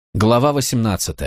Глава 18.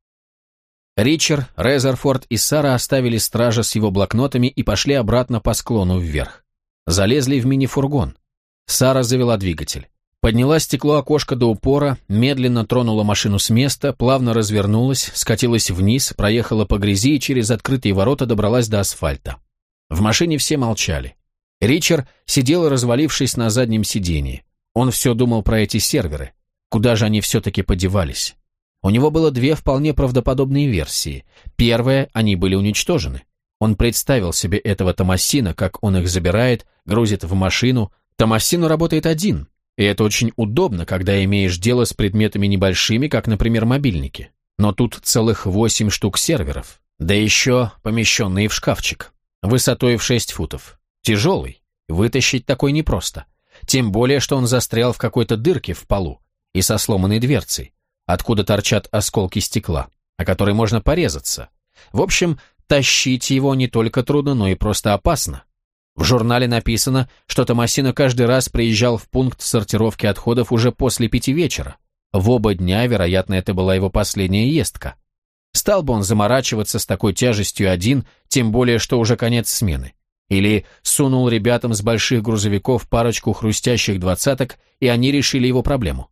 Ричард, Резерфорд и Сара оставили стража с его блокнотами и пошли обратно по склону вверх. Залезли в мини-фургон. Сара завела двигатель. Подняла стекло окошка до упора, медленно тронула машину с места, плавно развернулась, скатилась вниз, проехала по грязи и через открытые ворота добралась до асфальта. В машине все молчали. Ричард сидел, развалившись на заднем сидении. Он все думал про эти серверы. Куда же они все-таки подевались? У него было две вполне правдоподобные версии. Первая, они были уничтожены. Он представил себе этого Томасино, как он их забирает, грузит в машину. Томасино работает один, и это очень удобно, когда имеешь дело с предметами небольшими, как, например, мобильники. Но тут целых 8 штук серверов, да еще помещенные в шкафчик, высотой в 6 футов. Тяжелый, вытащить такой непросто. Тем более, что он застрял в какой-то дырке в полу и со сломанной дверцей, откуда торчат осколки стекла, о которой можно порезаться. В общем, тащить его не только трудно, но и просто опасно. В журнале написано, что Томасино каждый раз приезжал в пункт сортировки отходов уже после 5 вечера. В оба дня, вероятно, это была его последняя ездка. Стал бы он заморачиваться с такой тяжестью один, тем более, что уже конец смены. Или сунул ребятам с больших грузовиков парочку хрустящих двадцаток, и они решили его проблему.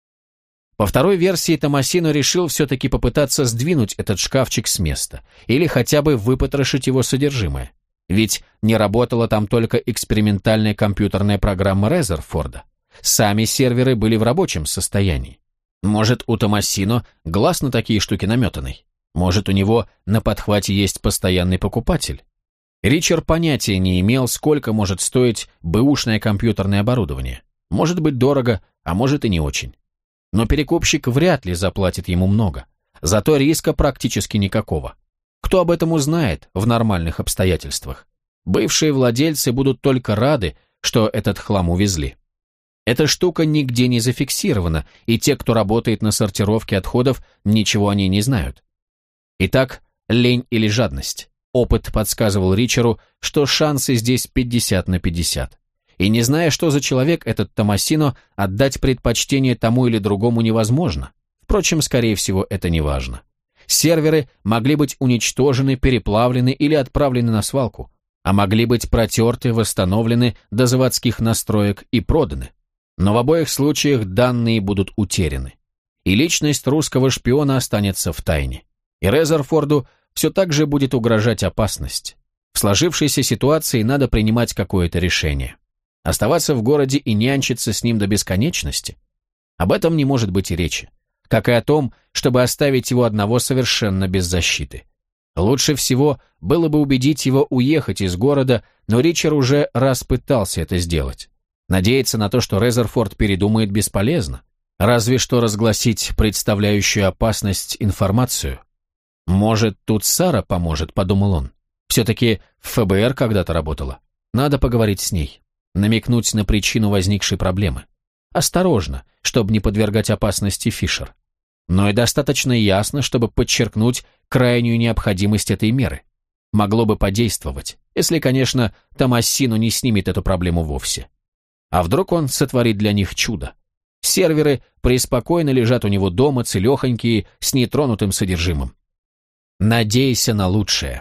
По второй версии, Томасино решил все-таки попытаться сдвинуть этот шкафчик с места, или хотя бы выпотрошить его содержимое. Ведь не работала там только экспериментальная компьютерная программа Резерфорда. Сами серверы были в рабочем состоянии. Может, у Томасино глаз на такие штуки наметанный? Может, у него на подхвате есть постоянный покупатель? Ричард понятия не имел, сколько может стоить бэушное компьютерное оборудование. Может быть дорого, а может и не очень. Но перекупщик вряд ли заплатит ему много. Зато риска практически никакого. Кто об этом узнает в нормальных обстоятельствах? Бывшие владельцы будут только рады, что этот хлам увезли. Эта штука нигде не зафиксирована, и те, кто работает на сортировке отходов, ничего о ней не знают. Итак, лень или жадность? Опыт подсказывал Ричарду, что шансы здесь 50/50. И не зная, что за человек этот Томасино, отдать предпочтение тому или другому невозможно. Впрочем, скорее всего, это не важно. Серверы могли быть уничтожены, переплавлены или отправлены на свалку, а могли быть протерты, восстановлены до заводских настроек и проданы. Но в обоих случаях данные будут утеряны. И личность русского шпиона останется в тайне. И Резерфорду все так же будет угрожать опасность. В сложившейся ситуации надо принимать какое-то решение. Оставаться в городе и нянчиться с ним до бесконечности? Об этом не может быть и речи. Как и о том, чтобы оставить его одного совершенно без защиты. Лучше всего было бы убедить его уехать из города, но Ричард уже раз пытался это сделать. Надеяться на то, что Резерфорд передумает, бесполезно. Разве что разгласить представляющую опасность информацию. «Может, тут Сара поможет», — подумал он. «Все-таки в ФБР когда-то работала. Надо поговорить с ней». Намекнуть на причину возникшей проблемы. Осторожно, чтобы не подвергать опасности Фишер. Но и достаточно ясно, чтобы подчеркнуть крайнюю необходимость этой меры. Могло бы подействовать, если, конечно, Томасино не снимет эту проблему вовсе. А вдруг он сотворит для них чудо? Серверы преспокойно лежат у него дома, целехонькие, с нетронутым содержимым. Надейся на лучшее.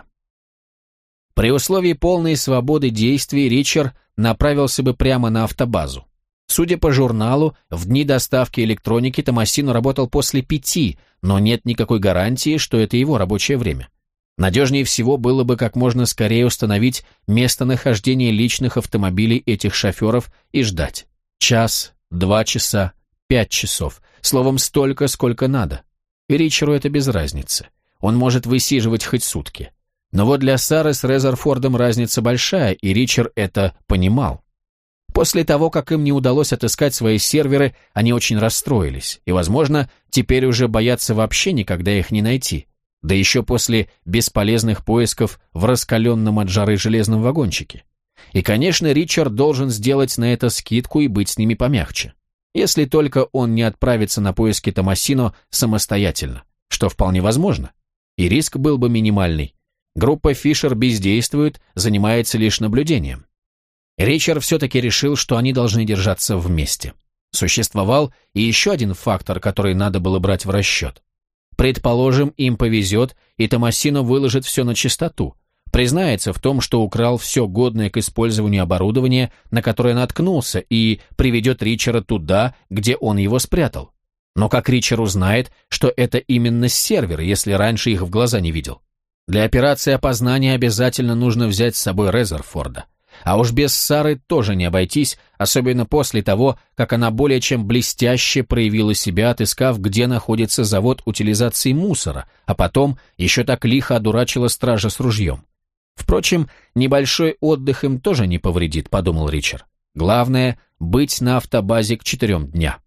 При условии полной свободы действий Ричард направился бы прямо на автобазу. Судя по журналу, в дни доставки электроники Томасино работал после 5, но нет никакой гарантии, что это его рабочее время. Надежнее всего было бы как можно скорее установить местонахождение личных автомобилей этих шоферов и ждать. Час, 2 часа, 5 часов. Словом, столько, сколько надо. И Ричарду это без разницы. Он может высиживать хоть сутки. Но вот для Сары с Резерфордом разница большая, и Ричард это понимал. После того, как им не удалось отыскать свои серверы, они очень расстроились, и, возможно, теперь уже боятся вообще никогда их не найти, да еще после бесполезных поисков в раскаленном от жары железном вагончике. И, конечно, Ричард должен сделать на это скидку и быть с ними помягче, если только он не отправится на поиски Томасино самостоятельно, что вполне возможно, и риск был бы минимальный. Группа Фишер бездействует, занимается лишь наблюдением. Ричард все-таки решил, что они должны держаться вместе. Существовал и еще один фактор, который надо было брать в расчет. Предположим, им повезет, и Томасино выложит все на чистоту, признается в том, что украл все годное к использованию оборудование, на которое наткнулся, и приведет Ричера туда, где он его спрятал. Но как Ричер узнает, что это именно сервер, если раньше их в глаза не видел? Для операции опознания обязательно нужно взять с собой Резерфорда. А уж без Сары тоже не обойтись, особенно после того, как она более чем блестяще проявила себя, отыскав, где находится завод утилизации мусора, а потом еще так лихо одурачила стража с ружьем. Впрочем, небольшой отдых им тоже не повредит, подумал Ричард. Главное — быть на автобазе к 4 дня.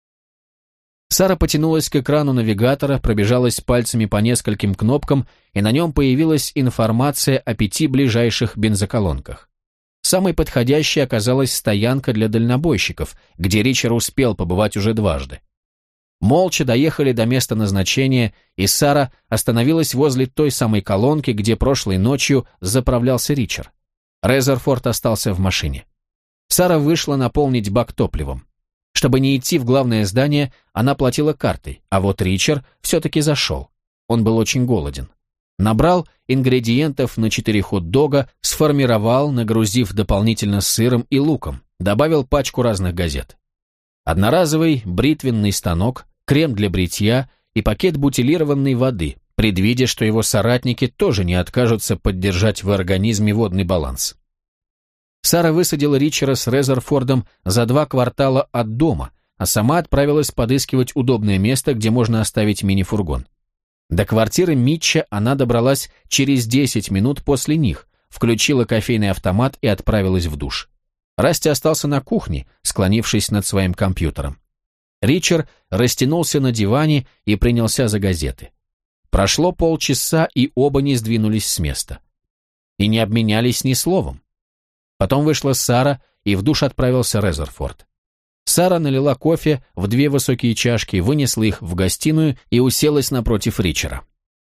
Сара потянулась к экрану навигатора, пробежалась пальцами по нескольким кнопкам, и на нем появилась информация о 5 ближайших бензоколонках. Самой подходящей оказалась стоянка для дальнобойщиков, где Ричард успел побывать уже дважды. Молча доехали до места назначения, и Сара остановилась возле той самой колонки, где прошлой ночью заправлялся Ричард. Резерфорд остался в машине. Сара вышла наполнить бак топливом. Чтобы не идти в главное здание, она платила картой, а вот Ричард все-таки зашел. Он был очень голоден. Набрал ингредиентов на 4 хот-дога, сформировал, нагрузив дополнительно сыром и луком, добавил пачку разных газет. Одноразовый бритвенный станок, крем для бритья и пакет бутилированной воды, предвидя, что его соратники тоже не откажутся поддержать в организме водный баланс. Сара высадила Ричера с Резерфордом за 2 квартала от дома, а сама отправилась подыскивать удобное место, где можно оставить мини-фургон. До квартиры Митча она добралась через 10 минут после них, включила кофейный автомат и отправилась в душ. Расти остался на кухне, склонившись над своим компьютером. Ричард растянулся на диване и принялся за газеты. Прошло полчаса, и оба не сдвинулись с места. И не обменялись ни словом. Потом вышла Сара, и в душ отправился Резерфорд. Сара налила кофе в 2 высокие чашки, вынесла их в гостиную и уселась напротив Ричера.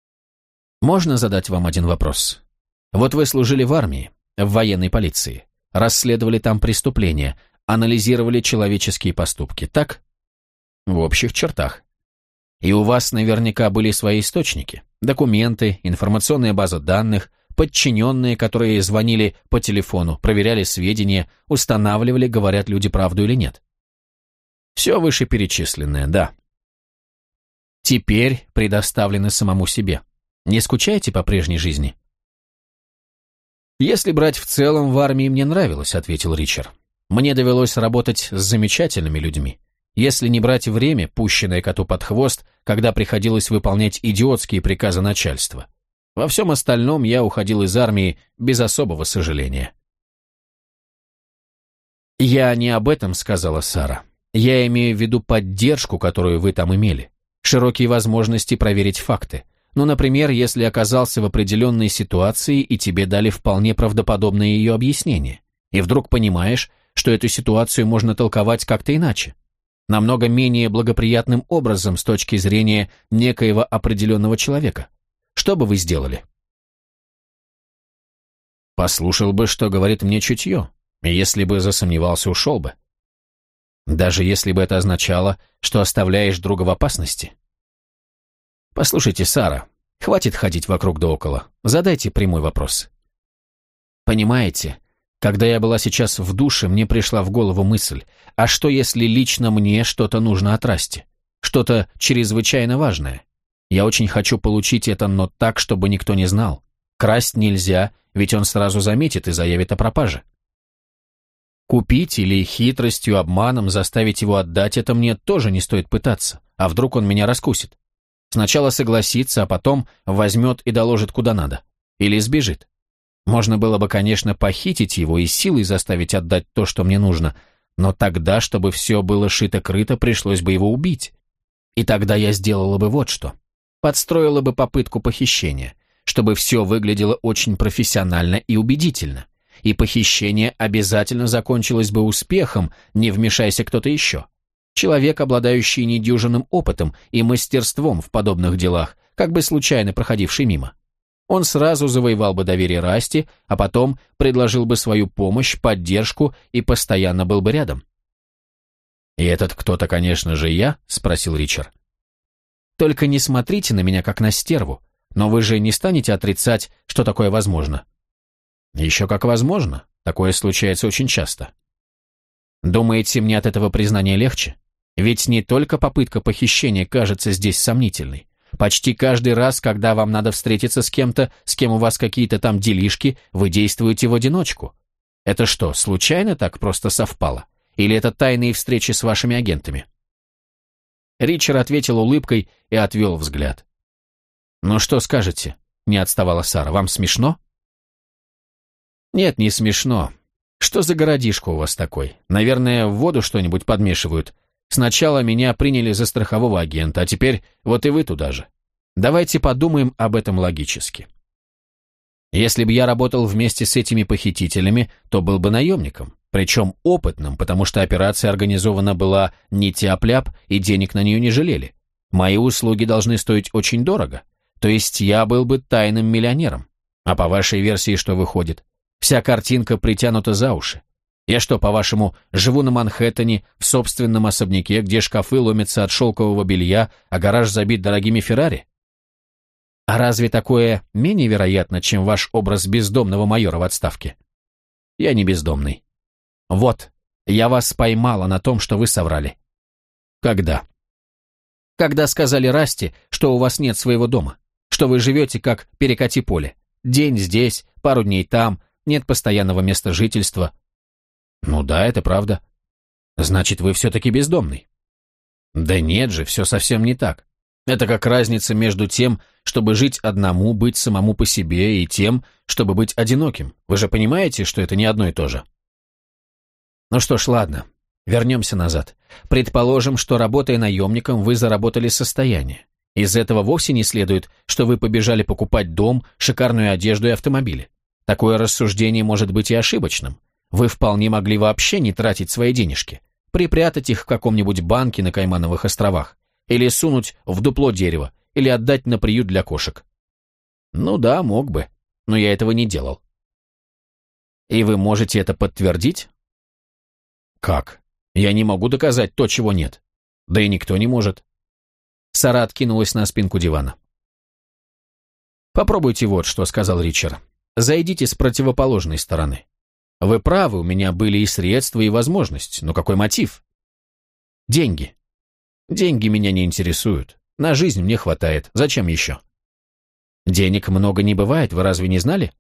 «Можно задать вам один вопрос? Вот вы служили в армии, в военной полиции, расследовали там преступления, анализировали человеческие поступки, так?» «В общих чертах. И у вас наверняка были свои источники, документы, информационная база данных, подчиненные, которые звонили по телефону, проверяли сведения, устанавливали, говорят люди правду или нет». Все вышеперечисленное, да. Теперь предоставлены самому себе. Не скучаете по прежней жизни? Если брать в целом, в армии мне нравилось, ответил Ричард. Мне довелось работать с замечательными людьми. Если не брать время, пущенное коту под хвост, когда приходилось выполнять идиотские приказы начальства. Во всем остальном я уходил из армии без особого сожаления. «Я не об этом», — сказала Сара. «Я имею в виду поддержку, которую вы там имели, широкие возможности проверить факты. Ну, например, если оказался в определенной ситуации и тебе дали вполне правдоподобное ее объяснение, и вдруг понимаешь, что эту ситуацию можно толковать как-то иначе, намного менее благоприятным образом с точки зрения некоего определенного человека. Что бы вы сделали?» «Послушал бы, что говорит мне чутье, и если бы засомневался, ушел бы. Даже если бы это означало, что оставляешь друга в опасности. Послушайте, Сара, хватит ходить вокруг да около. Задайте прямой вопрос. Понимаете, когда я была сейчас в душе, мне пришла в голову мысль, а что если лично мне что-то нужно от Расти? Что-то чрезвычайно важное? Я очень хочу получить это, но так, чтобы никто не знал. Красть нельзя, ведь он сразу заметит и заявит о пропаже. Купить или хитростью, обманом заставить его отдать это мне тоже не стоит пытаться, а вдруг он меня раскусит. Сначала согласится, а потом возьмет и доложит куда надо. Или сбежит. Можно было бы, конечно, похитить его и силой заставить отдать то, что мне нужно, но тогда, чтобы все было шито-крыто, пришлось бы его убить. И тогда я сделала бы вот что. Подстроила бы попытку похищения, чтобы все выглядело очень профессионально и убедительно. И похищение обязательно закончилось бы успехом, не вмешайся кто-то еще. Человек, обладающий недюжинным опытом и мастерством в подобных делах, как бы случайно проходивший мимо. Он сразу завоевал бы доверие Расти, а потом предложил бы свою помощь, поддержку и постоянно был бы рядом. «И этот кто-то, конечно же, я?» – спросил Ричард. «Только не смотрите на меня, как на стерву, но вы же не станете отрицать, что такое возможно?» «Еще как возможно. Такое случается очень часто». «Думаете, мне от этого признания легче? Ведь не только попытка похищения кажется здесь сомнительной. Почти каждый раз, когда вам надо встретиться с кем-то, с кем у вас какие-то там делишки, вы действуете в одиночку. Это что, случайно так просто совпало? Или это тайные встречи с вашими агентами?» Ричард ответил улыбкой и отвел взгляд. «Ну что скажете?» — не отставала Сара. «Вам смешно?» «Нет, не смешно. Что за городишко у вас такой? Наверное, в воду что-нибудь подмешивают. Сначала меня приняли за страхового агента, а теперь вот и вы туда же. Давайте подумаем об этом логически. Если бы я работал вместе с этими похитителями, то был бы наемником, причем опытным, потому что операция организована была не тяп-ляп, и денег на нее не жалели. Мои услуги должны стоить очень дорого, то есть я был бы тайным миллионером. А по вашей версии что выходит? Вся картинка притянута за уши. Я что, по-вашему, живу на Манхэттене, в собственном особняке, где шкафы ломятся от шелкового белья, а гараж забит дорогими Феррари? А разве такое менее вероятно, чем ваш образ бездомного майора в отставке? Я не бездомный. Вот, я вас поймала на том, что вы соврали. Когда? Когда сказали Расти, что у вас нет своего дома, что вы живете как перекати поле. День здесь, пару дней там, нет постоянного места жительства. Ну да, это правда. Значит, вы все-таки бездомный. Да нет же, все совсем не так. Это как разница между тем, чтобы жить одному, быть самому по себе, и тем, чтобы быть одиноким. Вы же понимаете, что это не одно и то же? Ну что ж, ладно, вернемся назад. Предположим, что, работая наемником, вы заработали состояние. Из этого вовсе не следует, что вы побежали покупать дом, шикарную одежду и автомобили. Такое рассуждение может быть и ошибочным. Вы вполне могли вообще не тратить свои денежки, припрятать их в каком-нибудь банке на Каймановых островах, или сунуть в дупло дерева, или отдать на приют для кошек. Ну да, мог бы, но я этого не делал. И вы можете это подтвердить? Как? Я не могу доказать то, чего нет. Да и никто не может. Сара откинулась на спинку дивана. «Попробуйте вот что», — сказал Ричард. «Зайдите с противоположной стороны. Вы правы, у меня были и средства, и возможность, но какой мотив? Деньги. Деньги меня не интересуют. На жизнь мне хватает. Зачем еще? Денег много не бывает, вы разве не знали?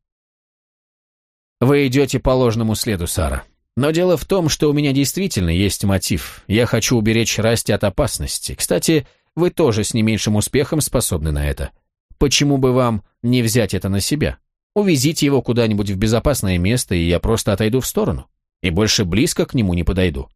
Вы идете по ложному следу, Сара. Но дело в том, что у меня действительно есть мотив. Я хочу уберечь Расти от опасности. Кстати, вы тоже с не меньшим успехом способны на это. Почему бы вам не взять это на себя? Увезите его куда-нибудь в безопасное место, и я просто отойду в сторону. И больше близко к нему не подойду.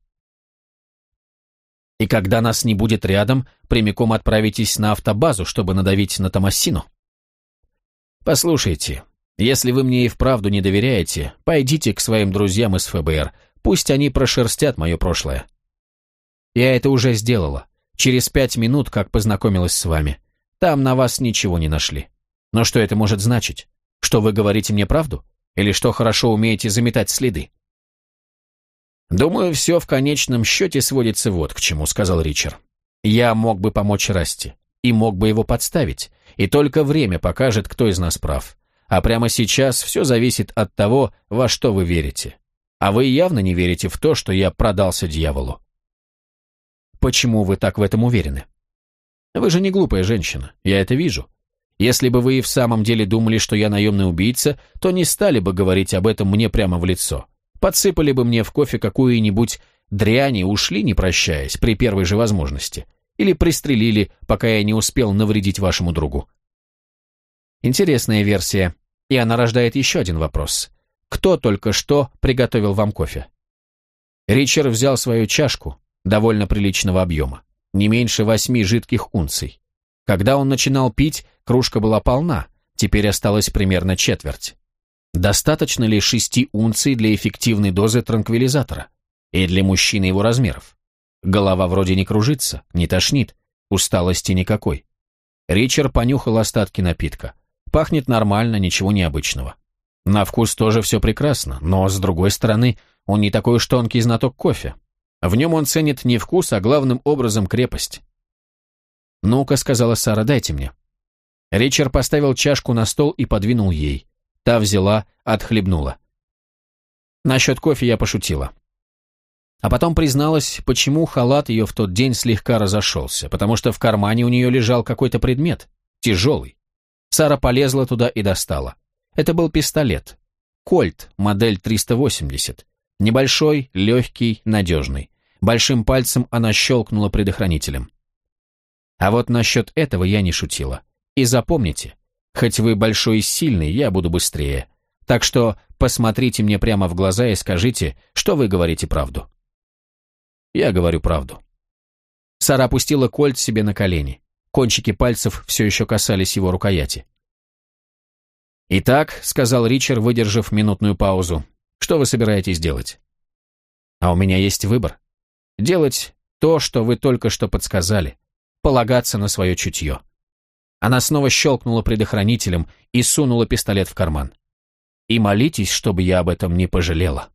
И когда нас не будет рядом, прямиком отправитесь на автобазу, чтобы надавить на Томасину. Послушайте, если вы мне и вправду не доверяете, пойдите к своим друзьям из ФБР, пусть они прошерстят мое прошлое. Я это уже сделала, через 5 минут, как познакомилась с вами. Там на вас ничего не нашли. Но что это может значить? Что вы говорите мне правду? Или что хорошо умеете заметать следы? «Думаю, все в конечном счете сводится вот к чему», — сказал Ричард. «Я мог бы помочь Расти, и мог бы его подставить, и только время покажет, кто из нас прав. А прямо сейчас все зависит от того, во что вы верите. А вы явно не верите в то, что я продался дьяволу». «Почему вы так в этом уверены?» «Вы же не глупая женщина, я это вижу. Если бы вы и в самом деле думали, что я наемный убийца, то не стали бы говорить об этом мне прямо в лицо. Подсыпали бы мне в кофе какую-нибудь дрянь и ушли, не прощаясь, при первой же возможности. Или пристрелили, пока я не успел навредить вашему другу». Интересная версия. И она рождает еще один вопрос. Кто только что приготовил вам кофе? Ричард взял свою чашку, довольно приличного объема, не меньше 8 жидких унций. Когда он начинал пить, кружка была полна, теперь осталось примерно четверть. Достаточно ли 6 унций для эффективной дозы транквилизатора? И для мужчины его размеров? Голова вроде не кружится, не тошнит, усталости никакой. Ричард понюхал остатки напитка. Пахнет нормально, ничего необычного. На вкус тоже все прекрасно, но, с другой стороны, он не такой уж тонкий знаток кофе. В нем он ценит не вкус, а главным образом крепость. «Ну-ка», — сказала Сара, — «дайте мне». Ричард поставил чашку на стол и подвинул ей. Та взяла, отхлебнула. Насчет кофе я пошутила. А потом призналась, почему халат ее в тот день слегка разошелся, потому что в кармане у нее лежал какой-то предмет, тяжелый. Сара полезла туда и достала. Это был пистолет. Кольт, модель 380. Небольшой, легкий, надежный. Большим пальцем она щелкнула предохранителем. А вот насчет этого я не шутила. И запомните, хоть вы большой и сильный, я буду быстрее. Так что посмотрите мне прямо в глаза и скажите, что вы говорите правду. Я говорю правду. Сара опустила кольт себе на колени. Кончики пальцев все еще касались его рукояти. «Итак», — сказал Ричард, выдержав минутную паузу, — «что вы собираетесь делать?» «А у меня есть выбор. Делать то, что вы только что подсказали. Полагаться на свое чутье». Она снова щелкнула предохранителем и сунула пистолет в карман. «И молитесь, чтобы я об этом не пожалела».